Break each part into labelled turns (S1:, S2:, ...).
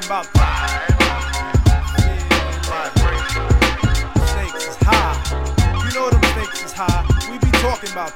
S1: talking about stakes is high. You know them stakes is high. We be talking about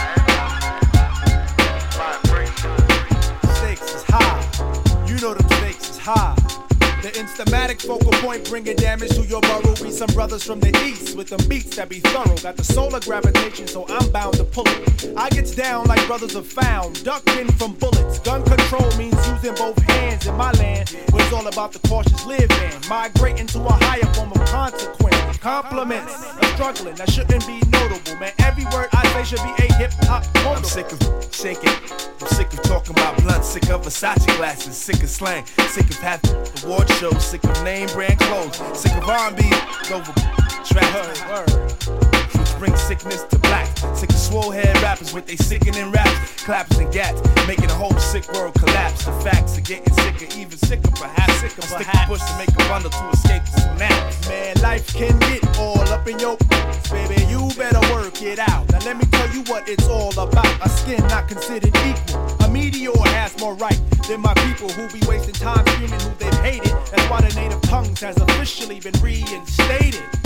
S1: stakes is high. You know them stakes is high. The Instamatic focal point bringing damage to your burrow. We some brothers from the east with them beats that be thorough. Got the solar gravitation, so I'm bound to pull it. I gets down like brothers have found, ducking from bullets. Gun control means using both hands in my land, where it's all about the cautious living. Migrating to a higher form of consequence. Compliments of struggling that shouldn't be notable, man. Every word I say should be a hip-hop quotable.
S2: I'm sick of shaking, I'm sick of talking about blunt, sick of Versace glasses, sick of slang, sick of half the award shows, sick of name brand clothes, sick of R&B over trap. Which brings sickness to black, sick of swole head rappers with they sickening raps, claps and gats, making the whole sick world collapse. The facts are getting sicker, even sicker perhaps. Sicker stick a push to make a bundle to escape the snaps.
S1: Man, life can get all up in your baby, you better work it out. Now let me tell you what it's all about. A skin not considered equal. A meteor has more right than my people who be wasting time screaming who they've hated. That's why the native tongues has officially been reinstated.